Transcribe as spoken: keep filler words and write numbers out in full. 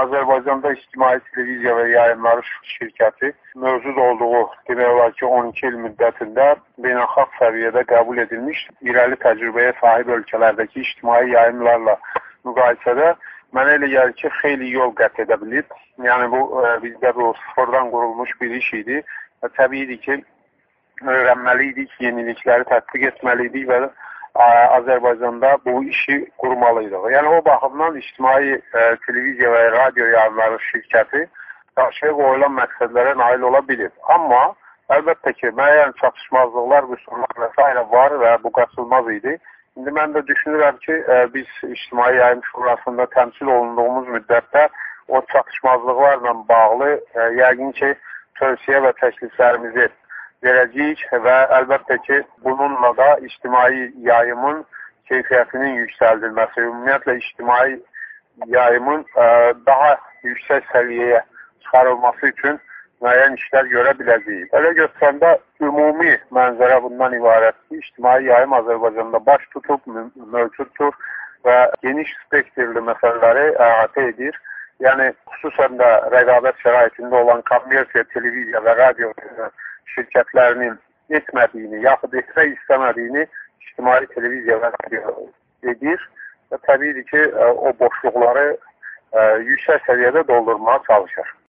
Azərbaycanda İctimai Televiziya və Yayımları Şirkəti mövcud olduğu demək olar ki, on iki il müddətində beynəlxalq səviyyədə qəbul edilmiş irəli təcrübəyə sahib ölkələrdəki ictimai yayımlarla müqayisədə mənə elə gəlir ki, xeyli yol qət edə bilib. Yəni bu bizdə bu sıfırdan qurulmuş bir iş idi və təbiidir ki, öyrənməliydik, yenilikləri tətbiq etməliydik və Azərbaycanda bu işi qurmalıydıq. Yəni o baxımdan İctimai Televiziya və Radio Yayımları Şirkəti qarşıya qoyulan məqsədlərə nail ola bilir. Amma əlbəttə ki, müəyyən çatışmazlıqlar, qüsurlar və s. var və bu qaçılmaz idi. İndi mən də düşünürəm ki, biz İctimai Yayım Şurasında təmsil olunduğumuz müddətdə o çatışmazlıqlarla bağlı yəqin ki, tövsiyə və təkliflərimizi verəcəyik və əlbəttə ki, bununla da ictimai yayımın keyfiyyətinin yüksəldilməsi, ümumiyyətlə ictimai yayımın daha yüksək səviyyəyə çıxarılması üçün müəyyən işlər görə biləcəyik. Elə göstərəndə ümumi mənzərə bundan ibarətdir. İctimai yayım Azərbaycanda baş tutub, mövcuddur və geniş spektrli məsələləri əhatə edir. Yəni, xüsusən də rəqabət şəraitində olan kommersiya, televiziya və radio şirkətlərinin etmədiyini, yaxud etmək istəmədiyini İctimai Televiziya və radio edir və təbiidir ki, o boşluqları yüksək səviyyədə doldurmağa çalışır.